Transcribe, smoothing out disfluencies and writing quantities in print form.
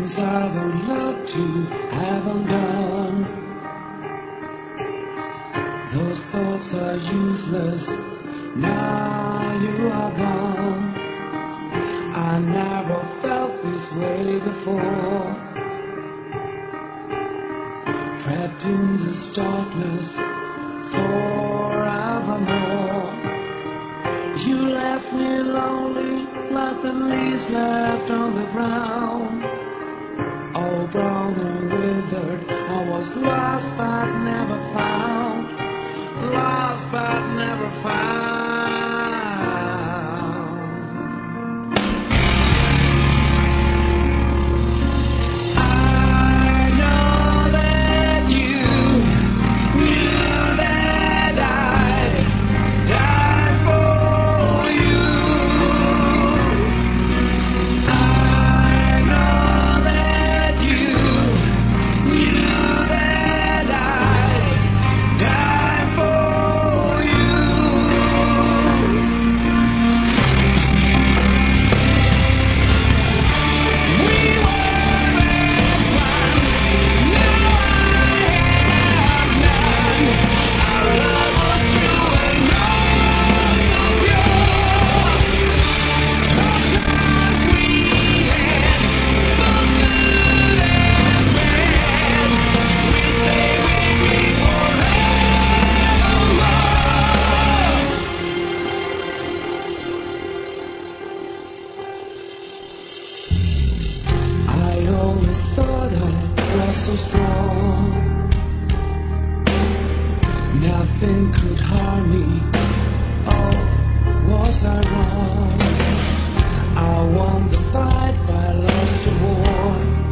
things I would love to have undone. Those thoughts are useless, now you are gone. I never felt this way before. Trapped in this darkness forevermore. You left me lonely like the leaves left on the ground. All brown and withered, I was lost but never found. Lost but never found. So strong, nothing could harm me. Oh, was I wrong? I won the fight, but I lost the war.